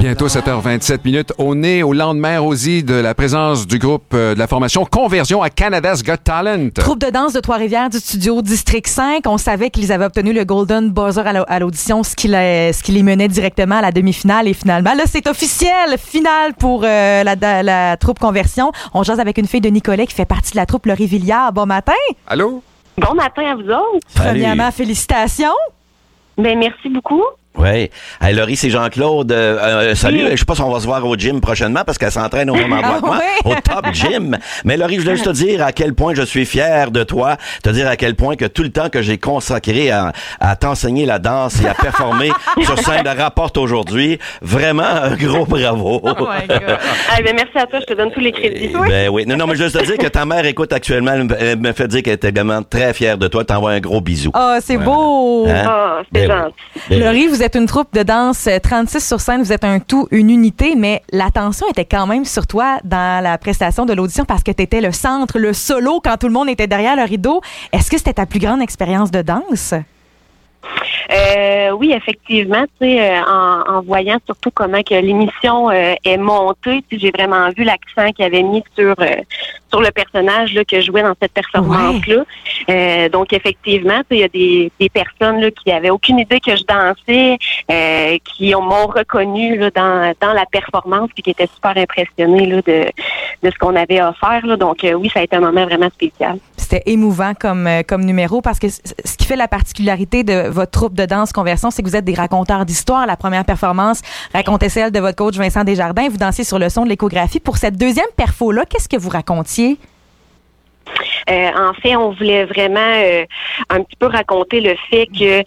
Bientôt 7h27. On est au lendemain, Rosie, de la présence du groupe de la formation Conversion à Canada's Got Talent. Troupe de danse de Trois-Rivières du studio District 5. On savait qu'ils avaient obtenu le Golden Buzzer à l'audition, ce qui les menait directement à la demi-finale. Et finalement, là, c'est officiel. Finale pour la troupe Conversion. On jase avec une fille de Nicolet qui fait partie de la troupe Laurie Villiard. Bon matin. Allô? Bon matin à vous autres. Premièrement, félicitations. Ben merci beaucoup. Oui. Hey, Laurie, c'est Jean-Claude. Salut. Oui. Je sais pas si on va se voir au gym prochainement parce qu'elle s'entraîne au même endroit que moi, au Top Gym. Mais Laurie, je voulais juste te dire à quel point je suis fier de toi, te dire à quel point que tout le temps que j'ai consacré à t'enseigner la danse et à performer sur scène rapporte aujourd'hui. Vraiment un gros bravo. Oh my God. Ben merci à toi, je te donne tous les crédits. Ben oui. Non, mais je veux juste te dire que ta mère écoute actuellement, elle me fait dire qu'elle est également très fière de toi. Elle t'envoie un gros bisou. Ah, c'est beau. Hein? Ah, c'est Ben gentil. oui. Laurie, vous êtes une troupe de danse 36 sur scène, vous êtes un tout, une unité, mais l'attention était quand même sur toi dans la prestation de l'audition parce que tu étais le centre, le solo quand tout le monde était derrière le rideau. Est-ce que c'était ta plus grande expérience de danse? Oui, effectivement, tu sais, en voyant surtout comment que l'émission est montée, tu sais, j'ai vraiment vu l'accent qu'il avait mis sur le personnage là, que je jouais dans cette performance-là. Donc, effectivement, tu sais, il y a des personnes là, qui avaient aucune idée que je dansais, qui m'ont reconnu là, dans la performance, puis qui étaient super impressionnés là, de ce qu'on avait offert. Là. Donc, oui, ça a été un moment vraiment spécial. C'était émouvant comme numéro parce que ce qui fait la particularité de votre troupe de danse Conversion, c'est que vous êtes des raconteurs d'histoire. La première performance racontait celle de votre coach Vincent Desjardins. Vous dansiez sur le son de l'échographie. Pour cette deuxième perfo-là, qu'est-ce que vous racontiez? En fait, on voulait vraiment un petit peu raconter le fait que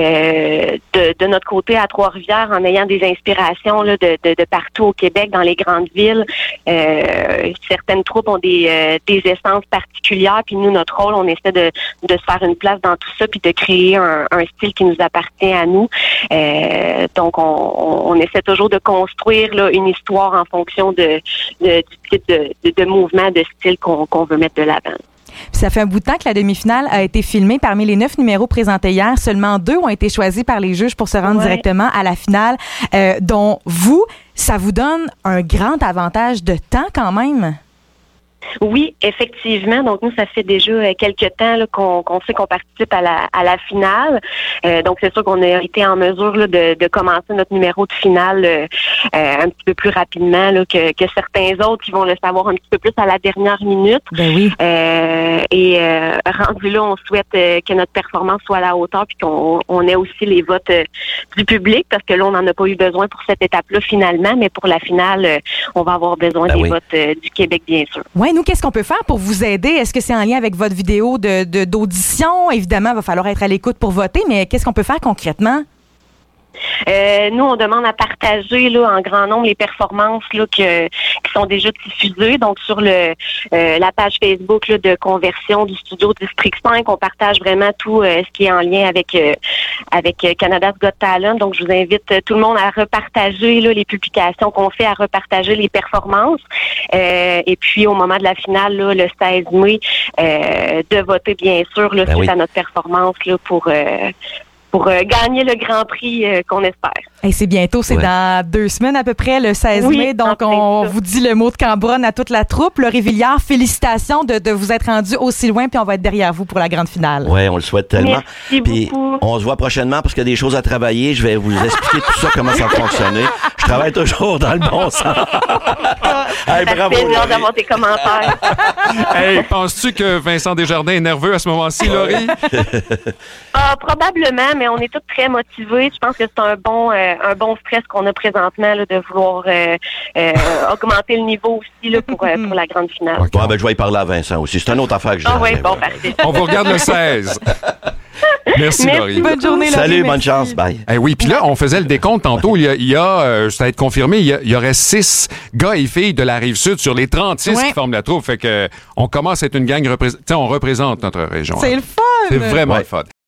de notre côté à Trois-Rivières, en ayant des inspirations là, de partout au Québec, dans les grandes villes, certaines troupes ont des essences particulières, puis nous, notre rôle, on essaie de se faire une place dans tout ça, puis de créer un style qui nous appartient à nous. Donc, on essaie toujours de construire là, une histoire en fonction du type de mouvement, de style qu'on veut mettre de l'avant. Puis ça fait un bout de temps que la demi-finale a été filmée. Parmi les 9 numéros présentés hier, seulement 2 ont été choisis par les juges pour se rendre directement à la finale, dont vous. Ça vous donne un grand avantage de temps quand même? Oui, effectivement. Donc, nous, ça fait déjà quelques temps là, qu'on sait qu'on participe à la finale. Donc, c'est sûr qu'on a été en mesure là, de commencer notre numéro de finale un petit peu plus rapidement là, que certains autres qui vont le savoir un petit peu plus à la dernière minute. Ben oui. Rendu là, on souhaite que notre performance soit à la hauteur puis qu'on ait aussi les votes du public parce que là, on n'en a pas eu besoin pour cette étape-là finalement, mais pour la finale, on va avoir besoin des votes du Québec, bien sûr. Oui, nous, qu'est-ce qu'on peut faire pour vous aider? Est-ce que c'est en lien avec votre vidéo d'audition? Évidemment, il va falloir être à l'écoute pour voter, mais qu'est-ce qu'on peut faire concrètement? Nous, on demande à partager là, en grand nombre les performances là, qui sont déjà diffusées. Donc, sur la page Facebook là, de Conversion du studio District 5, on partage vraiment tout ce qui est en lien avec Canada's Got Talent. Donc, je vous invite tout le monde à repartager là, les publications qu'on fait, à repartager les performances. Et puis, au moment de la finale, là, le 16 mai, de voter, bien sûr, là, suite à notre performance là, pour gagner le Grand Prix qu'on espère. Et c'est bientôt, c'est dans 2 semaines à peu près, le 16 mai. Donc, on vous dit le mot de Cambronne à toute la troupe. Laurie Villiard, félicitations de vous être rendu aussi loin, puis on va être derrière vous pour la grande finale. Oui, on le souhaite tellement. Merci puis beaucoup. On se voit prochainement parce qu'il y a des choses à travailler. Je vais vous expliquer tout ça, comment ça va fonctionner. Je travaille toujours dans le bon sens. Hey, bravo. C'est bien d'avoir tes commentaires. Hey, penses-tu que Vincent Desjardins est nerveux à ce moment-ci, Laurie? Probablement, mais on est tous très motivés. Je pense que c'est un bon stress qu'on a présentement là, de vouloir augmenter le niveau aussi là, pour la grande finale. Okay. Ouais, ben, je vais y parler à Vincent aussi. C'est une autre affaire que je oui, bon, parfait. On vous regarde le 16. Merci, Laurie. Bonne journée, Laurie. Salut, merci. bonne chance. Bye. Oui, puis là, on faisait le décompte tantôt. Il y a ça va être confirmé, il y aurait 6 gars et filles de la Rive-Sud sur les 36 qui forment la troupe. Fait que on commence à être une gang on représente notre région. C'est le fun! C'est vraiment le fun.